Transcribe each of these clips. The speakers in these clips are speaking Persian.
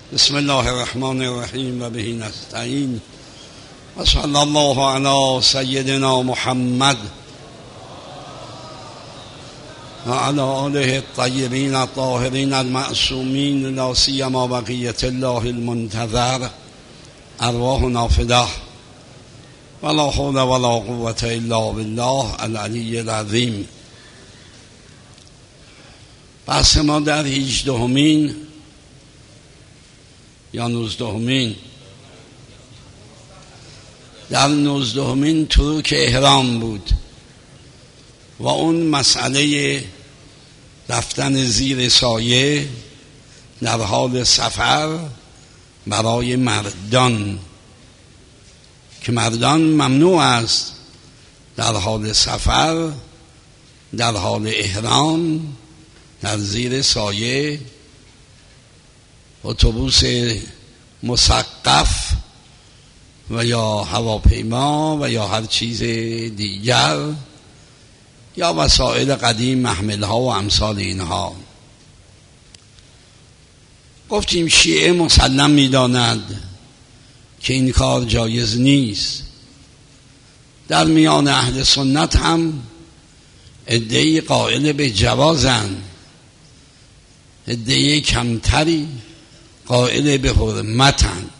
بسم الله الرحمن الرحیم و به نستعین و صلی الله علی سیدنا محمد و علی آله الطیبین الطاهرین المعصومین لا سیما بقیة الله المنتظر ارواحنا فداه ولا حول ولا قوة الا بالله العلی العظیم. بحث ما در 18مین یا 19مین در 19مین تروک احرام بود و اون مسئله رفتن زیر سایه در حال سفر برای مردان که مردان ممنوع است در حال سفر در حال احرام در زیر سایه اتوبوس مسقف و یا هواپیما و یا هر چیز دیگر یا وسایل قدیم محملها و امثال اینها. گفتیم شیعه مسلم می‌داند که این کار جایز نیست. در میان اهل سنت هم عده‌ای قائل به جوازند، عده‌ای کمتری قائل به حرمتند.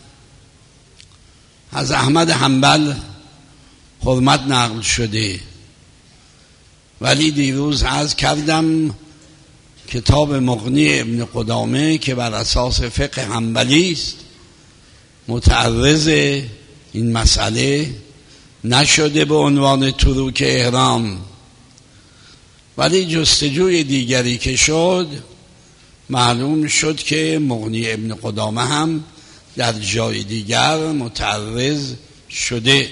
از احمد حنبل حرمت نقل شده، ولی دیروز عرض کردم کتاب مغنی ابن قدامه که بر اساس فقه حنبلی است متعرض این مسئله نشده به عنوان تروک احرام، ولی جستجوی دیگری که شد معلوم شد که مغنی ابن قدامه هم در جای دیگر متعرض شده.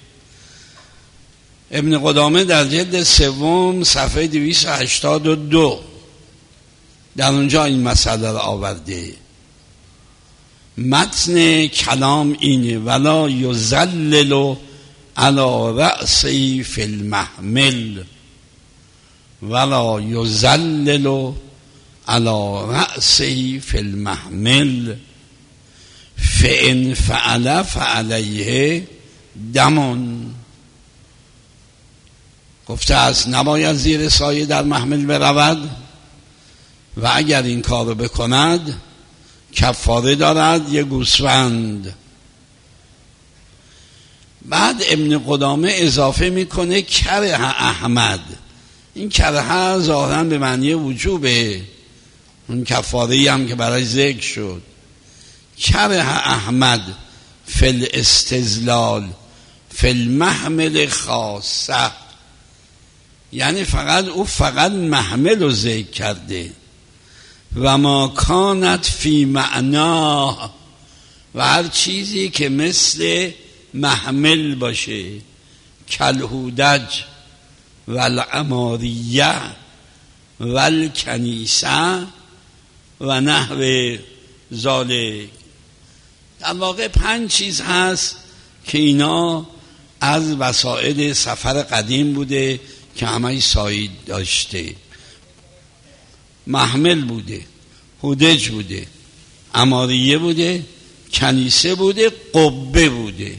ابن قدامه در جلد 3 صفحه 282 در اونجا این مسئله را آورده. متن کلام اینه ولا یذلل علی رأسی فی المحمل، ولا یذلل علی رأسی فی المحمل فإن فعل فعلیه دمون. گفته است نباید زیر سایه در محمل برود و اگر این کار بکند کفاره دارد یه گوسفند. بعد ابن قدامه اضافه میکنه کره احمد. این کره ظاهراً به معنی وجوبه، اون کفاره‌ای هم که برای ذکر شد. کره احمد فی الاستظلال فی المحمل خاصه، یعنی فقط محمل رو ذکر کرده و ما کانت فی معنا، و هر چیزی که مثل محمل باشه کالهودج والعماریه والکنیسه و نحو ذالک. در واقع 5 چیز هست که اینا از وسایل سفر قدیم بوده که همه سایه داشته. محمل بوده، هودج بوده، عماریه بوده، کنیسه بوده، قبه بوده.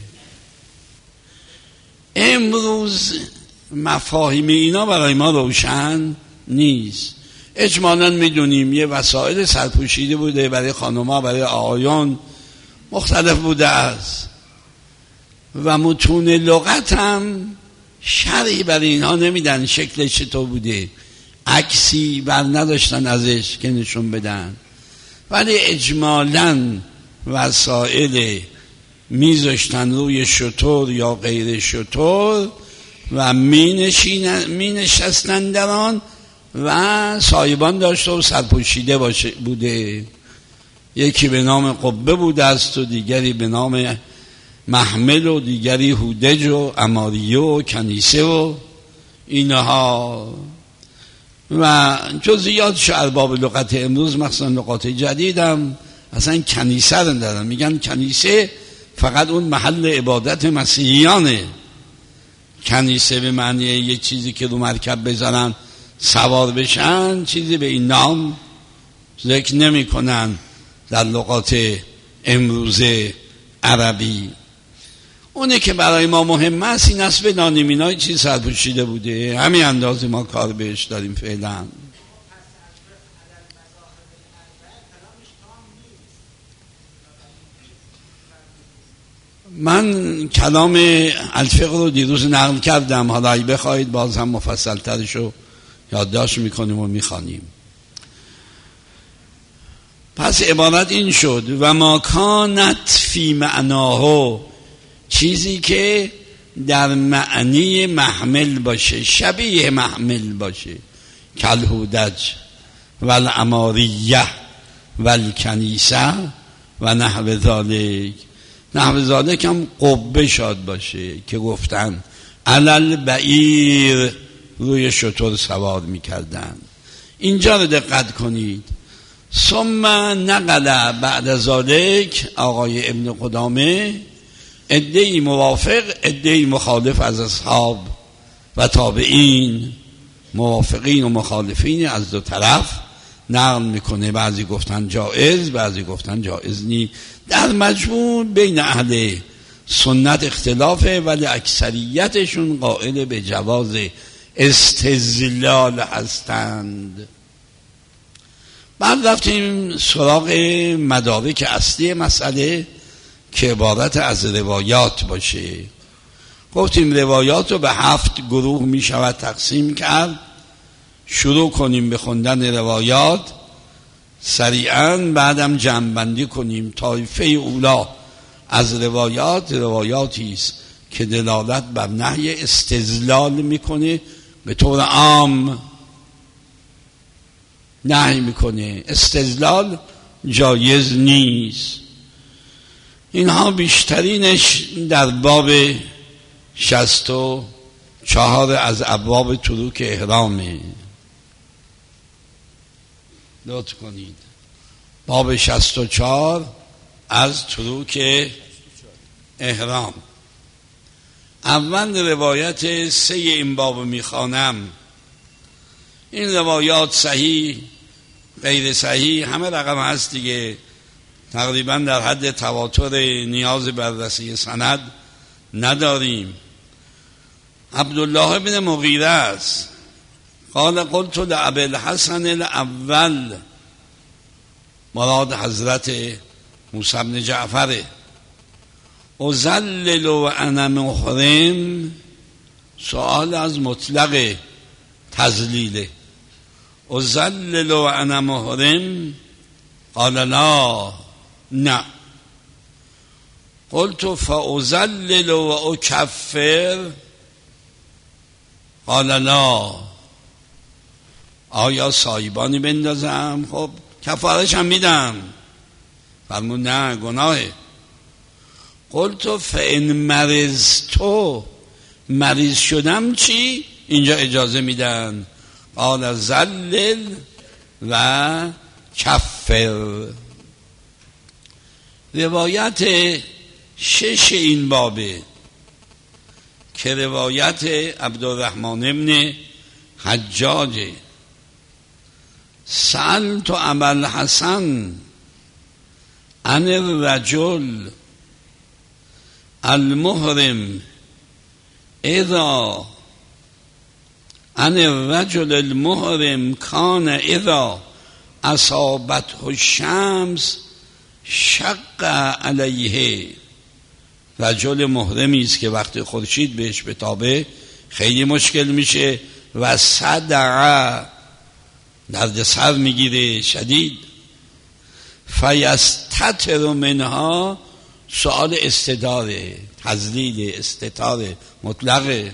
امروز مفاهیم اینا برای ما روشن نیست. اجمالاً میدونیم یه وسایل سرپوشیده بوده برای خانم‌ها، برای آقایان مختلف بوده است و متون لغت هم شرعی برای اینها نمیدن شکلش چطور بوده، عکسی بر نداشتن ازش که نشون بدن، ولی اجمالاً وسایل میذاشتن روی شتر یا غیر شتر و می نشستن در آن و سایبان داشته و سرپوشیده بوده. یکی به نام قبه بوده است و دیگری به نام محمل و دیگری هودج و عماریه و کنیسه و اینها. و جزئیاتش ارباب لغت امروز مخصوصا لغات جدیدم اصلا کنیسه رو دارن، میگن کنیسه فقط اون محل عبادت مسیحیانه. کنیسه به معنی یه چیزی که رو مرکب بذارن سوار بشن، چیزی به این نام ذکر نمی کنن در لغات امروزه عربی. اونه که برای ما مهم است این است بدانیم اینا چی سرپوشیده بوده، همین اندازه ما کار بهش داریم فعلا. من کلام الفقه رو دیروز نقل کردم، حالا اگه بخواید باز هم مفصل ترش رو یادداشت میکنیم و میخوانیم. پس عبارت این شد و ما کانت فی معناه، چیزی که در معنی محمل باشه، شبیه محمل باشه، کالهودج والعماریه والکنیسه و نحو ذالک. نحو ذالک هم قبه شاد باشه که گفتن علل بعیر، روی شتر سوار میکردن. اینجا رو دقت کنید. ثم نقل بعد ذالک آقای ابن قدامه عده‌ای موافق عده‌ای مخالف از اصحاب و تابعین، موافقین و مخالفین از دو طرف نقل میکنه. بعضی گفتن جائز، بعضی گفتن جائز نی. در مجموع بین اهل سنت اختلافه، ولی اکثریتشون قائل به جواز استدلال هستند. بعد رفتیم سراغ مدارک اصلی مسئله که عبارت از روایات باشه. گفتیم روایات رو به 7 گروه می شود تقسیم کرد. شروع کنیم به خوندن روایات سریعا، بعدم جمع‌بندی کنیم. طایفه اولا از روایاتی است که دلالت بر نهی استدلال میکنه، به طور عام نهی میکنه، استدلال جایز نیست. اینها بیشترینش در باب 64 از ابواب تروک احرامه. نوت کنید باب 64 از تروک احرام. اول روایت 3 این باب میخوانم. این روایات صحیح غیر صحیح همه رقم هست دیگه، تقریبا در حد تواتر، نیاز بررسی سند نداریم. عبدالله بن مغیره است. قال قلت لابی الحسن الاول، مراد حضرت موسی بن جعفر، ازلل و انا محرم. سؤال از مطلق تذلیله. ازلل و انا محرم؟ قال لا، نه. قلت فازلل و اکفر؟ قال لا. آیا سایبانی بندازم؟ خب کفارش هم میدم. فرمود نه، گناهه. قلت فان مرضت، مریض شدم چی؟ اینجا اجازه میدن. قال زلل و کفر. روایت 6 این بابه که روایت عبدالرحمن ابن حجاج، سألت ابا الحسن عن الرجل المحرم اذا عن الرجل المحرم کان اذا اصابته الشمس شق علیه. رجل محرمی است که وقتی خورشید بهش بتابه خیلی مشکل میشه و صدع، درد سر میگیره شدید. فیستتر منها، سؤال استداره، تذلیل استتاره مطلقه.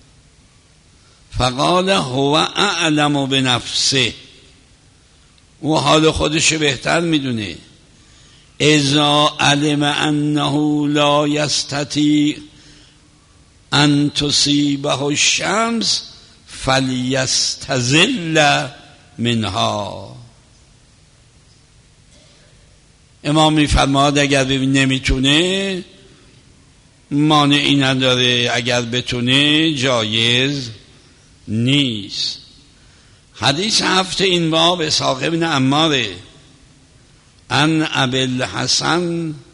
فقال هو اعلم بنفسه، او حال خودش بهتر میدونه. اذا علم انه لا یستطیع ان تصیبه الشمس فلیستظل منها. امام میفرماد اگر نمیتونه مانعی نداره، اگر بتونه جایز نیست. حدیث 7 این باب اسحاق بن عماره عن ابی الحسن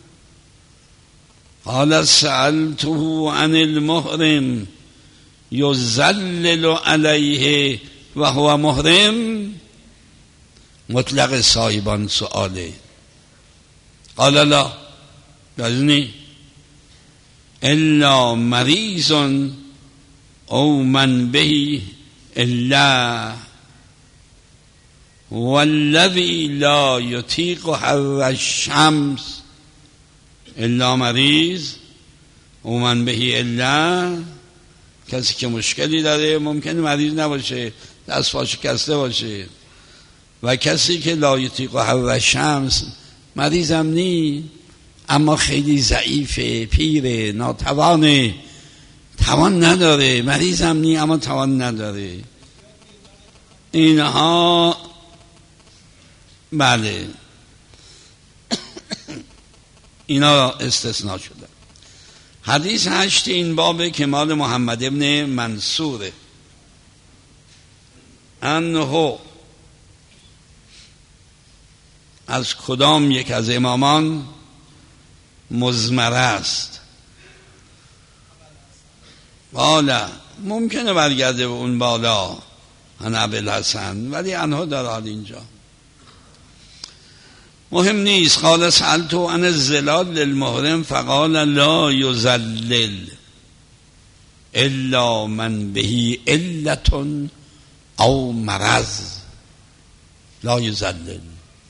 قال سألته عن المحرم یظلل علیه و هو محرم. مطلق صاحبان سؤاله. قال لا یعنی الا مریض او من به الا والذی لا یطیق حر الشمس. الا مریض او من به الا، کسی که مشکلی داره، ممکنه مریض نباشه، دست پا شکسته باشه، و کسی که لا یطیق حر الشمس مریضم نی اما خیلی ضعیفه، پیره، ناتوانه، توان نداره، مریضم نی اما توان نداره. اینها بله اینا استثناء شده. حدیث 8 این بابه که مال محمد ابن منصوره انه از کدام یک از امامان مزمره است. بالا ممکنه برگرده به اون بالا عن ابوالحسن، ولی انها دارد اینجا مهم نیست. قال سألته عن الظلال للمحرم فقال لا یظلل الا من به علت او مرض. لا یظلل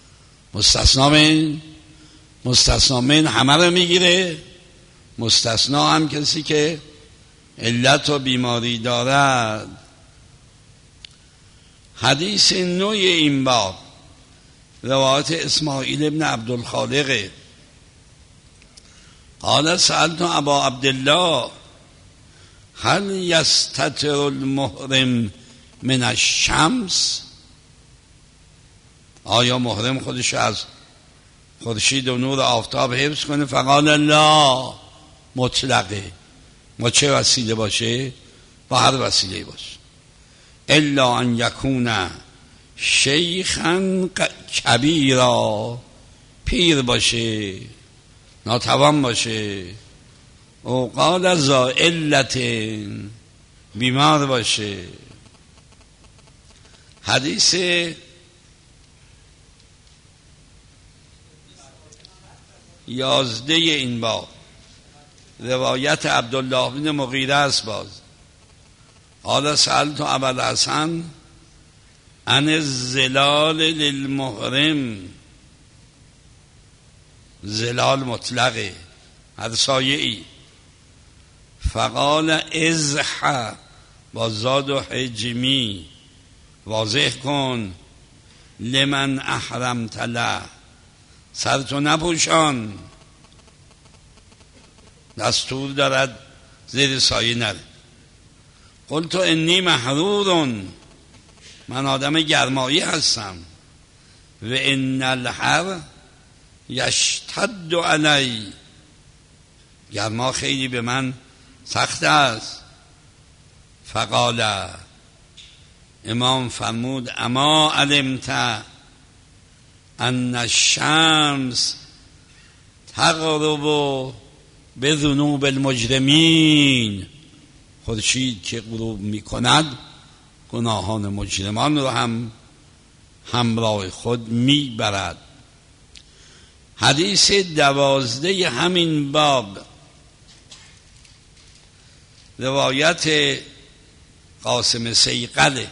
مستثنا من همه رو میگیره، مستثنا هم کسی که علت و بیماری دارد. حدیث 9 این باب روایت اسماعیل ابن عبدالخالق قال سألت ابا عبدالله هل یستتر المحرم من الشمس. آیا محرم خودش از خورشید و نور آفتاب حفظ کنه؟ فقال لا، مطلقه، با چه وسیله باشه؟ با هر وسیله باشه. الا ان یکون شیخا کبیرا، پیر باشه، ناتوان باشه، او قال ذا علت، بیمار باشه. حدیث 11 این باب روایت عبدالله بن مغیره است. باز قال سألت ابوالحسن عن الظلال للمحرم. ظلال مطلقه، هر سایه‌ای. فقال ازح با زاد و حجمی، واضح کن، لمن احرمت له، سرتو نپوشان، دستور دارد زیر سایه نره. قلت انی محرور، من آدم گرمایی هستم، و ان الحر یشتد علی، گرما خیلی به من سخت است. فقال، امام فرمود اما علمت ان الشمس تغرب بذنوب المجرمین، خورشید که غروب میکند گناهان مجرمان رو هم همراه خود میبرد. حدیث 12 همین باب روایت قاسم سیقله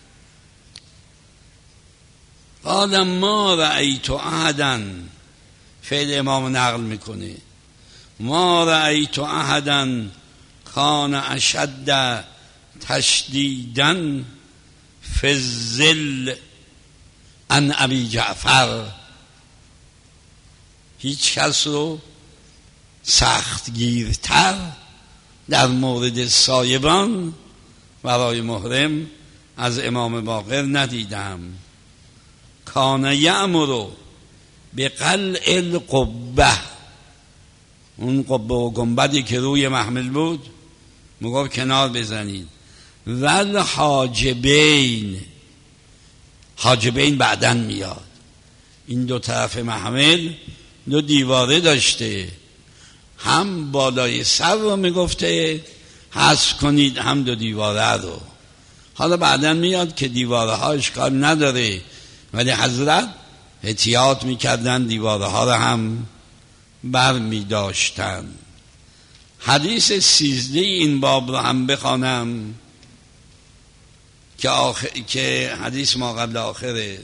قال ما رأیت احدا، فعل امام نقل میکنه، ما رأیت احدا کان اشد تشدیداً فی الظل عن ابی جعفر، هیچ کس رو سختگیرتر در مورد سایبان برای محرم از امام باقر ندیدم. کان یأمر بقلع القبه، اون قبه و گنبدی که روی محمل بود میگفت کنار بزنید. ول حاجبین، حاجبین بعدن میاد، این دو طرف محمل دو دیواره داشته، هم بالای سر رو میگفته حذف کنید، هم دو دیواره رو. حالا بعداً میاد که دیواره ها اشکال نداره، ولی حضرت احتیاط میکردن دیواره ها رو هم بر میداشتن. حدیث 13 این باب رو هم بخوانم که حدیث ما قبل آخره.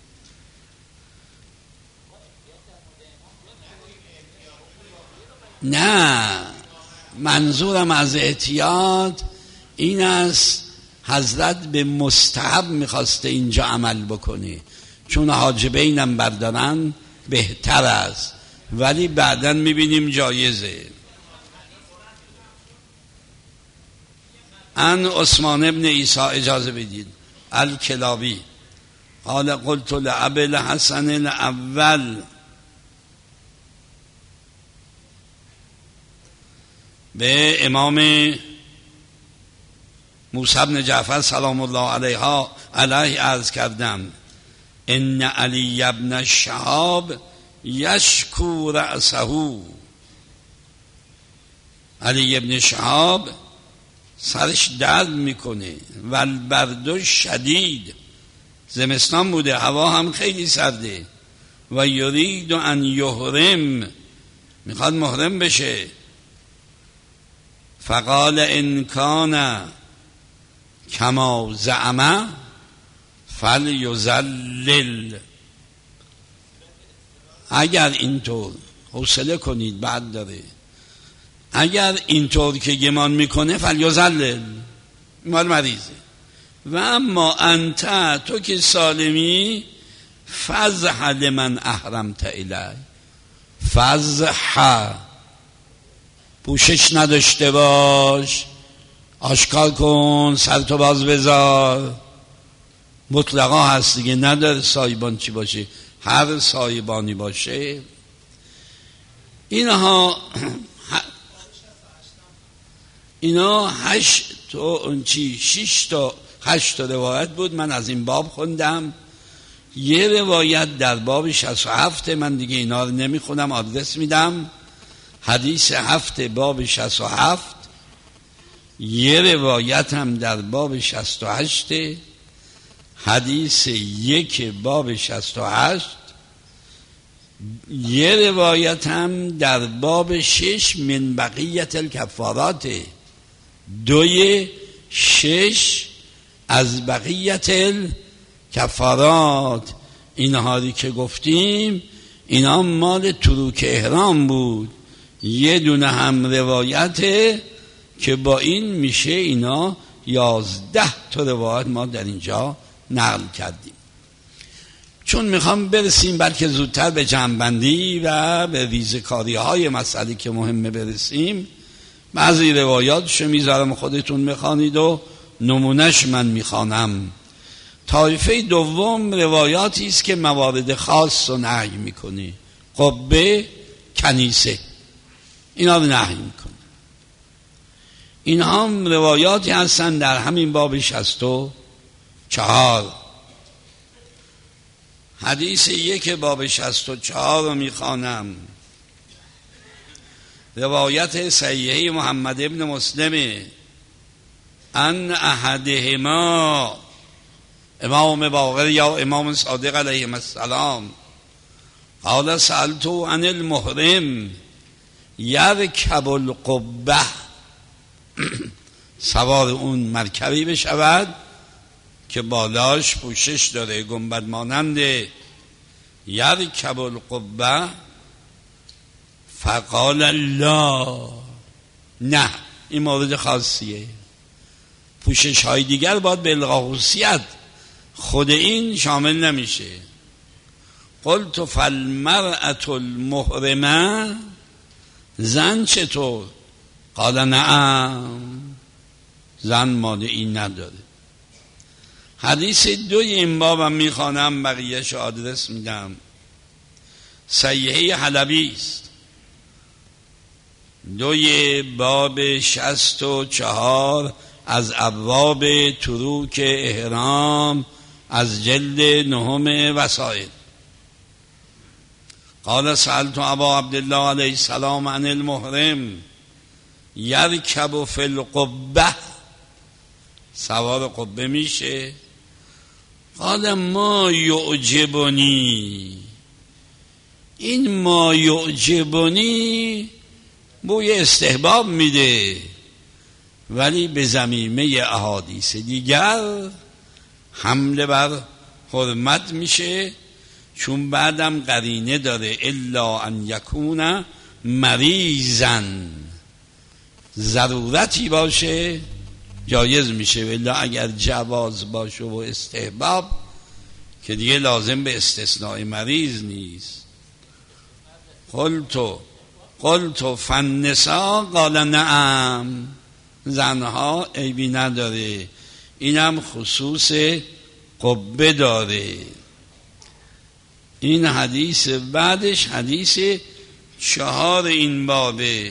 نه، منظورم از احتیاط این است حضرت به مستحب میخواسته اینجا عمل بکنه، چون حاجبینم بردارن بهتر است، ولی بعداً میبینیم جایزه. ان عثمان ابن عیسی، اجازه بدید، الکلابی قال قلت لأبي الحسن الاول، به امام موسی بن جعفر سلام الله علیه عرض کردم ان علی ابن شهاب یشکو رأسه، علی ابن شهاب سرش درد میکنه، و البرد شدید، زمستان بوده، هوا هم خیلی سرده، و یرید ان یحرم، میخواد محرم بشه. فقال ان کان کما زعم فلیذلل، اگر اینطور، حوصله کنید بعد داره، اگر اینطور که گمان میکنه فلیذلل، مال مریضه. و اما انت، تو که سالمی، فزح لمن احرمت الی، فزح، پوشش نداشته باش، آشکار کن، سرتو باز بذار، مطلقا هست دیگه، نداره سایبان چی باشه، هر سایبانی باشه. اینا 6 تا 8 تا روایت بود، من از این باب خوندم. یه روایت در باب 67، من دیگه اینا رو نمیخونم، آدرس میدم، حدیث 7 باب 67. یه روایت هم در باب 68، حدیث 1 باب 68. یه روایت هم در باب 6 من بقیت الکفارات، 2/6 از بقیت الکفارات. اینهایی که گفتیم اینا مال تروک احرام بود. یه دونه هم روایته که با این میشه اینا 11 تا روایت ما در اینجا نقل کردیم. چون میخوام برسیم بلکه زودتر به جمع‌بندی و به ریزکاری های مسئله که مهمه برسیم، بعضی روایاتشو میذارم خودتون میخوانید و نمونش من میخوانم. طایفه دوم روایاتی است که موارد خاص رو نهی میکنه، قبه، کنیسه، اینا رو نهی میکنه. این هم روایاتی هستن در همین باب 64. حدیث 1 باب 64 رو میخوانم، روایت صحیحه محمد ابن مسلم، ان احدهما، امام باقر یا امام صادق علیه السلام، قال سألت عن المحرم یرکب القبه، سوار اون مرکبی بشود که بالاش پوشش داره، گنبد ماننده، یرکب القبه، فقال لا، نه، این مورد خاصیه، پوشش های دیگر باید به الغاوسیت، خود این شامل نمیشه. قلت فالمرأة المحرمه، زن چطور؟ قال نعم، زن ماده این نداره. حدیث 2 این بابم میخوانم، بقیهش آدرس میدم. صحیحه حلبی است، 2 باب 64 از ابواب تروک احرام، از جلد 9 وسائل. قال سألت ابا عبدالله علیه السلام عن المحرم یرکب فی القبه، سوار قبه میشه. قال ما یعجبنی، این ما یعجبنی بوی استحباب میده، ولی به ضمیمه احادیث دیگر حمله بر حرمت میشه، چون بعدم قرینه داره الا ان یکون مریضا، ضرورتی باشه جایز میشه، ولی اگر جواز باشه و استحباب که دیگه لازم به استثناء مریض نیست. قلت فالنساء قال نعم، زنها عیبی نداره، اینم خصوص قبه داره. این حدیث بعدش حدیث 4 این بابه،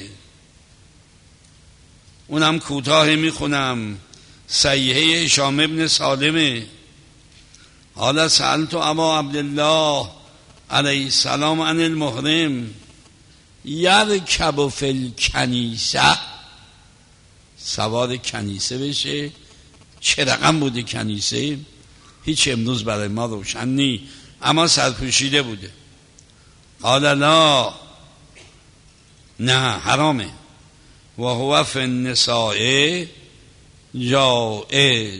اونم کوتاه میخونم. صحیحه هشام ابن سالمه. حالا سألت ابا عبدالله علیه السلام عن المحرم یرکب فی الکنیسه، سوار کنیسه بشه. چه رقم بوده کنیسه؟ هیچ امروز برای ما روشن نی، اما سرپوشیده بوده. قال لا، نه حرامه. و هو فی النساء جائز.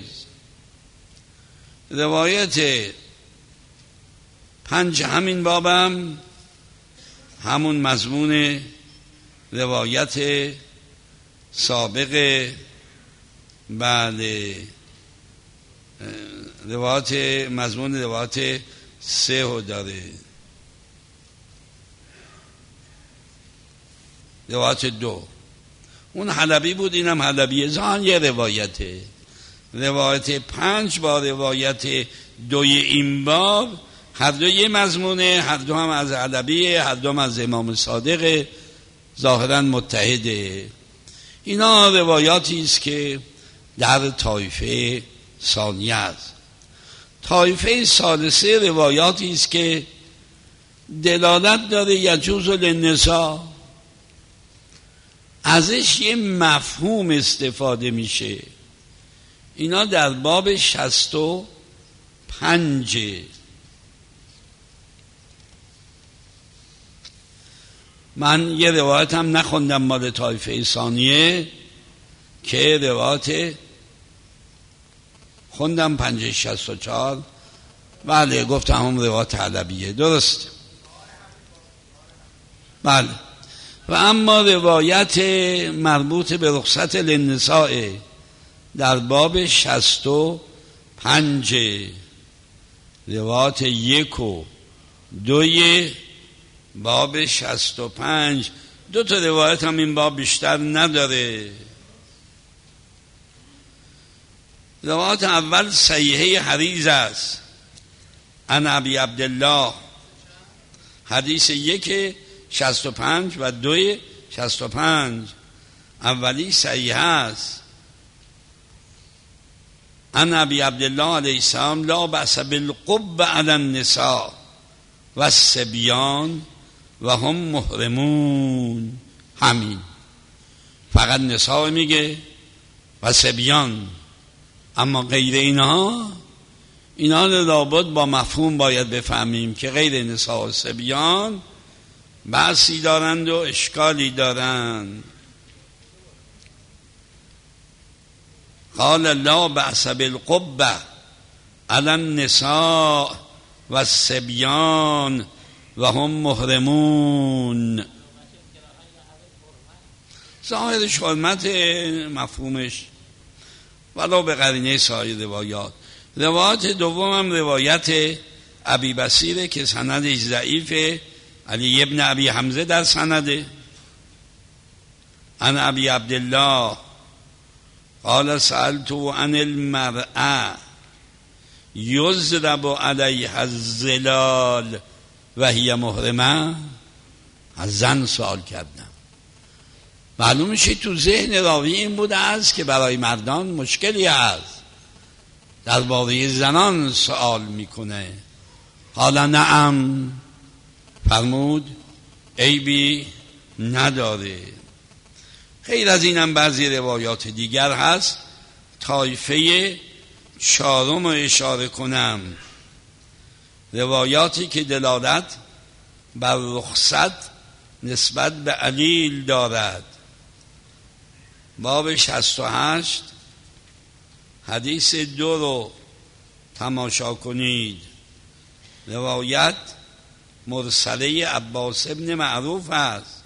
روایت 5 همین بابم همون مضمون روایت سابق، بله، روایت مضمون روایت 3 داره. روایت 2 اون حلبی بود، اینم حلبی زان یه روایته. روایت 5 با روایت 2 این باب هر دو یه مضمونه، هر دو هم از حلبیه، هر دو هم از امام صادق، ظاهرا متحده. اینا روایاتی است که در طایفه ثانیه است. طایفه ثالثه روایاتی است که دلالت داره یجوز للنساء، ازش یه مفهوم استفاده میشه. اینا در باب 65. من یه روایت هم نخوندم مال طایفه ثانیه که روایت خوندم 564. بله گفتم هم روایت حلبیه، درست. بله. و اما روایت مربوط به رخصت للنساء در باب 65، روایت 1 و 2 باب 65، 2 تا روایت هم این باب بیشتر نداره. روایت اول صحیحه حریز است، عن ابی عبدالله، حدیث 1 65 و 2 65. اولی صحیح است، عن ابی عبدالله علیه السلام لا بأس بالقب علی النساء و الصبیان و هم محرمون. همین، فقط نساء میگه و صبیان، اما غیر اینا لابد با مفهوم باید بفهمیم که غیر نساء و صبیان بحثی دارند و اشکالی دارند. قال لا بأس بالقبة علی النساء و الصبیان و هم محرمون. ظاهرش حرمت، مفهومش ولو به قرینه سایر روایات. روایت دوم هم روایت ابی بصیره که سندش ضعیفه، علی ابن ابی حمزه در سنده. عن ابی عبدالله قال سألت عن المرأة یضرب علیها الظلال و هی محرمه. از زن سوال کردم. معلوم میشه تو ذهن راوی این بوده است که برای مردان مشکلی هست، درباره زنان سوال میکنه. قال نعم، فرمود عیبی نداره. غیر از اینم بعضی روایات دیگر هست. طایفه چهارم رو اشاره کنم، روایاتی که دلالت بر رخصت نسبت به علیل دارد. باب 68 حدیث 2 رو تماشا کنید. روایت مرسله عباس ابن معروف است.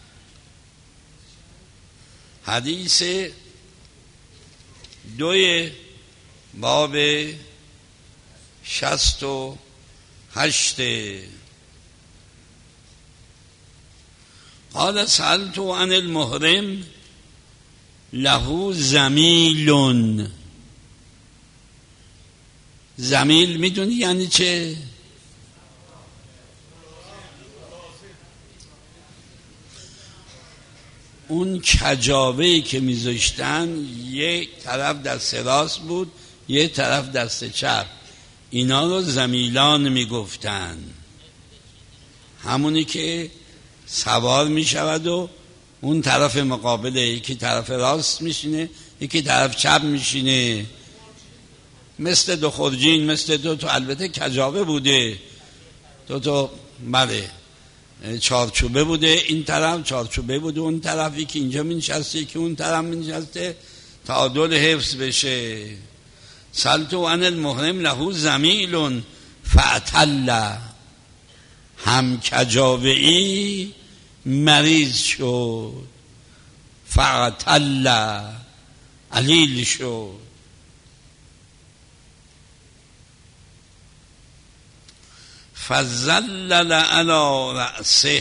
حدیث 2 باب 68 قال سألت عن المحرم له زمیل. زمیل میدونی یعنی چه؟ اون کجاوهی که میذاشتن یک طرف دست راست بود یک طرف دست چپ، اینا رو زمیلان میگفتن. همونی که سوار میشود و اون طرف مقابله یکی طرف راست میشینه یکی طرف چپ میشینه، مثل دو خرجین، مثل دو البته کجاوه بوده، دو بله چارچوبه بوده، این طرف چارچوبه بوده اون طرفی که اینجا مینشسته که اون طرف مینشسته، تعادل حفظ بشه. سألتو عن المحرم له زمیل فاعتل، هم کجاوه‌ای مریض شد، فاعتل علیل شد. فزلل علی رأسه،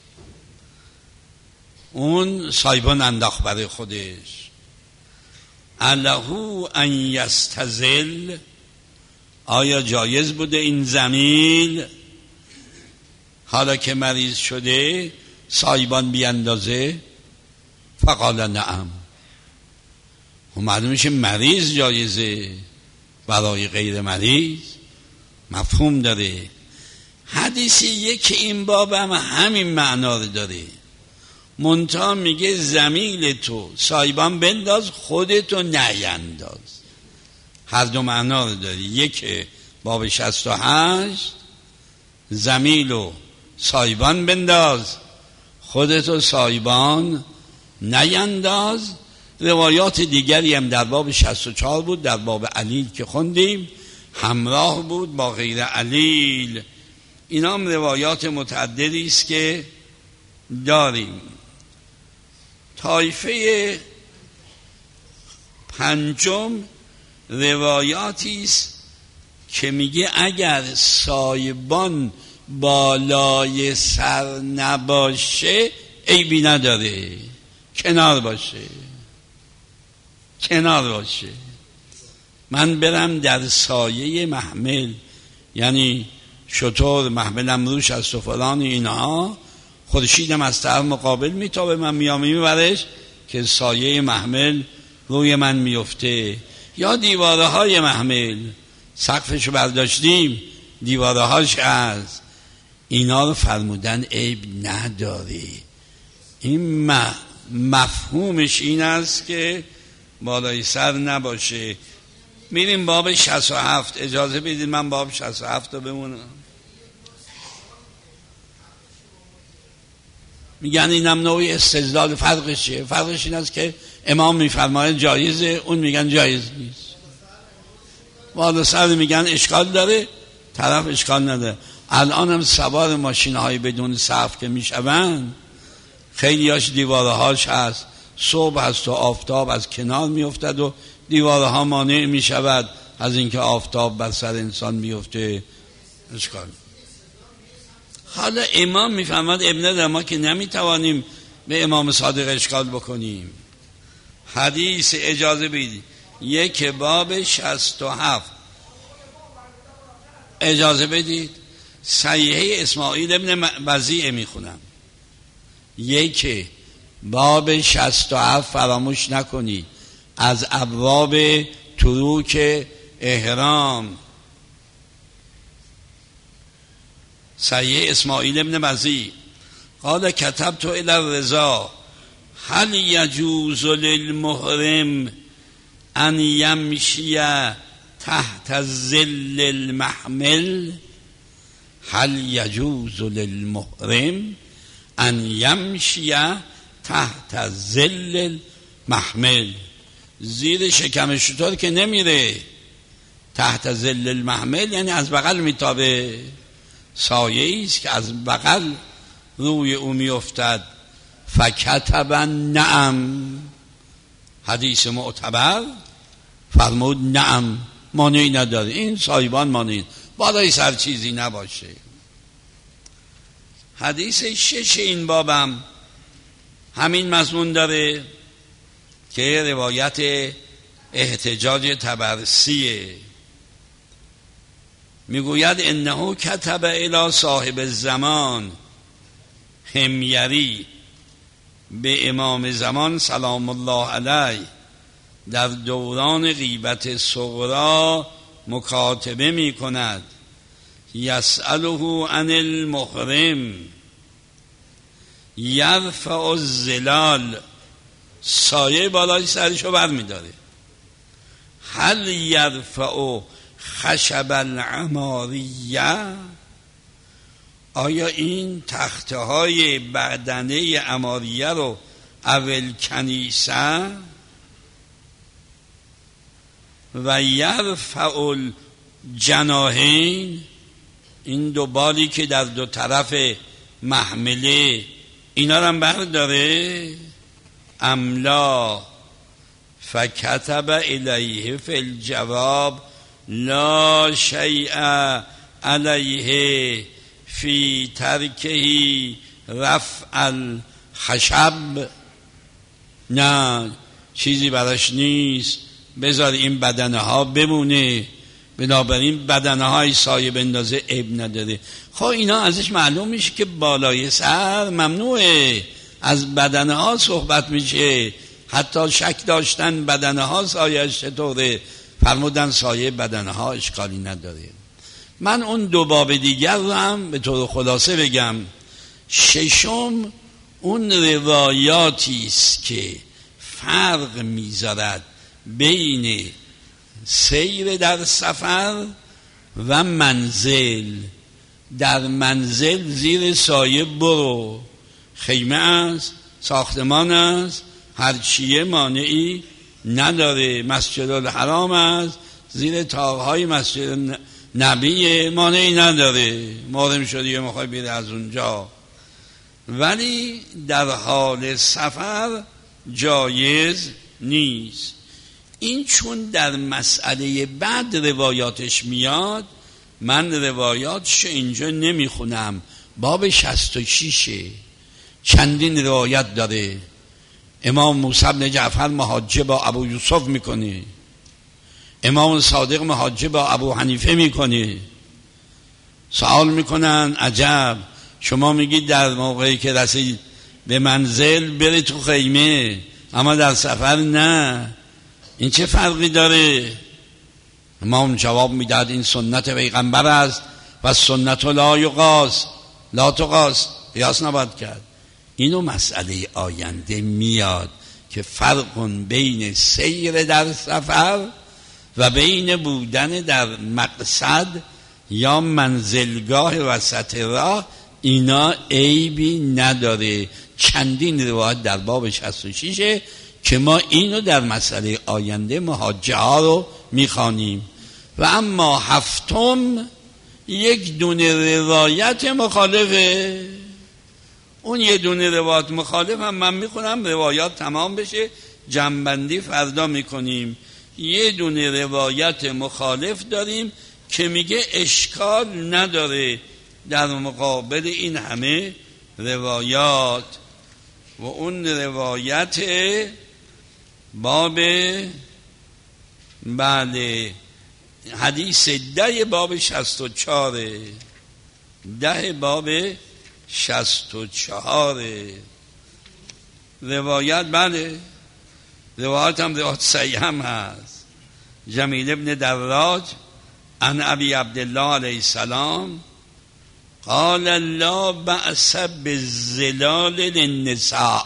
اون سایبان انداخت برای خودش. الهو ان یستزل، آیا جایز بوده این زمیل حالا که مریض شده سایبان بیاندازه؟ فقال نعم. و معلوم میشه مریض جایزه، برای غیر مریض مفهوم داره. حدیثی یکی این باب هم همین معنا رو داره، منتها میگه زمیل تو سایبان بنداز خودتو نینداز. هر دو معنا رو داری. یک باب 68 زمیل و سایبان بنداز خودتو سایبان نینداز. روایات دیگری هم در باب 64 بود، در باب علیل که خوندیم همراه بود با غیر علیل. اینا هم روایات متعددی است که داریم. طایفه پنجم روایاتی است که میگه اگر سایبان بالای سر نباشه عیبی نداره، کنار باشه، کنار باشه. من برم در سایه محمل، یعنی شطور محملم روش از و فلان اینها، خورشیدم از طرف مقابل میتابه، من میبرش که سایه محمل روی من میفته. یا دیواره های محمل، سقفشو برداشتیم دیواره هاش هست، اینا رو فرمودن عیب نداره. این مفهومش این است که بالای سر نباشه. میریم باب 67. اجازه بدید من باب 67 رو بمونم. میگن اینم نوعی استدلال. فرقش چیه؟ فرقش این است که امام میفرماید جایزه، اون میگن جایز نیست. بالا سر میگن اشکال داره، طرف اشکال نداره. الان هم سوار ماشین های بدون سقف که میشون، خیلی هاش دیواره هاش هست، صبح هست و آفتاب از کنار میافتد و دیواره ها مانع میشود از اینکه آفتاب بر سر انسان میفته. اشکال. حالا امام میفهمد ابن ما که نمیتوانیم به امام صادق اشکال بکنیم. حدیث اجازه بدید یک باب 67 اجازه بدید صحیحه اسماعیل ابن وزیع میخونم. یک باب 67 فراموش نکنید، از ابواب تروک احرام. صحیح اسماعیل ابن مزی قال کتبت الی الرضا هل یجوز للمحرم ان یمشی تحت ظل المحمل؟ هل یجوز للمحرم ان یمشی تحت ظل المحمل؟ زیر شکم شتر که نمیره، تحت ظل المحمل یعنی از بغل میتابه، سایه است که از بغل روی او میافتد. فکتب نعم، حدیث معتبر فرمود نعم، مانعی نداره، این سایبان مانعی، بالای سر چیزی نباشه. حدیث 6 این بابم همین مضمون داره که روایت احتجاج طبرسیه. میگوید انه کتب الی صاحب الزمان حمیری، به امام زمان سلام الله علیه در دوران غیبت صغرا مکاتبه می کند. یسأله عن المحرم یرفع الظلال، سایه بالای سرشو بر می داره. هل یرفع خشب العماریه، آیا این تخته های بدنه عماریه رو اول کنیسه و یرفع الجناحین، این دو بالی که در دو طرف محمله اینا رو هم برداره؟ املا فکتب الیه فی الجواب لا شیء علیه فی ترکهی رفع الخشب، نه چیزی براش نیست، بذار این بدنه ها بمونه، بنابراین بدنه های سایه بندازه عیب نداره. خب اینا ازش معلوم میشه که بالای سر ممنوعه، از بدنه ها صحبت میشه، حتی شک داشتن بدنه ها سایهش چطوره، فرمودن سایه بدنه ها اشکالی نداره. من اون دو باب دیگر رو هم به طور خلاصه بگم. ششم اون روایاتی است که فرق میذارد بین سیر در سفر و منزل. در منزل زیر سایه برو، خیمه است، ساختمان است، هرچیه مانعی نداره، مسجد الحرام است، زیر طاقهای مسجد نبی مانعی نداره، محرم شدی میخوای بیره از اونجا. ولی در حال سفر جایز نیست. این چون در مسئله بعد روایاتش میاد، من روایاتش اینجا نمیخونم. باب 66 چندین روایت داره. امام موسی بن جعفر محاجه با ابو یوسف میکنه، امام صادق محاجه با ابو حنیفه میکنه. سوال میکنن عجب، شما میگید در موقعی که رسید به منزل بری تو خیمه، اما در سفر نه، این چه فرقی داره؟ امام جواب میداد این سنت پیغمبر است و سنت لا یقاس، لا تقاس، قیاس نباید کرد. اینو مسئله آینده میاد که فرق بین سیر در سفر و بین بودن در مقصد یا منزلگاه وسط راه، اینا عیبی نداره. چندین روایت در باب 66 که ما اینو در مسئله آینده محاجه ها رو میخوانیم. و اما هفتم یک دونه روایت مخالفه. اون یه دونه روایت مخالف هم من میخونم، روایات تمام بشه، جمع‌بندی فردا میکنیم. یه دونه روایت مخالف داریم که میگه اشکال نداره در مقابل این همه روایات. و اون روایت باب حدیث 10 باب 64 10 باب 64 روایت. روایت هم روایت صحیح هم هست. جمیل ابن دراج عن ابی عبدالله علیه السلام قال لا بأس بالظلال للنساء،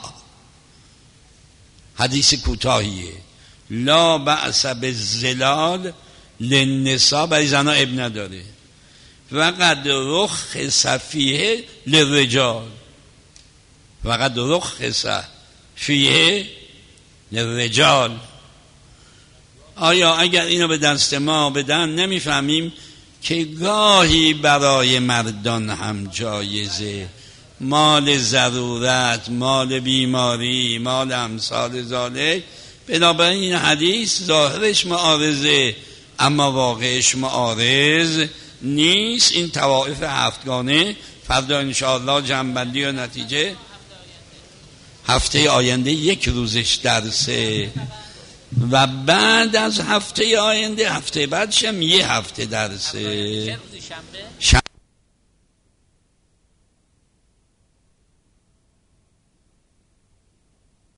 حدیث کوتاهیه، لا بأس بالظلال للنساء، برای زنها اب نداره، وقد رخص فیه للرجال، وقد رخص فیه للرجال. آیا اگر اینو به دست ما بدن نمیفهمیم که گاهی برای مردان هم جایزه، مال ضرورت، مال بیماری، مال امثال ذالک. بنابراین این حدیث ظاهرش معارضه اما واقعش معارض نیست. این طوائف هفتگانه فردا انشاءالله جنبندی و نتیجه هفته آینده یک روزش درسه و بعد از هفته آینده هفته بعدش هم یه هفته درسه.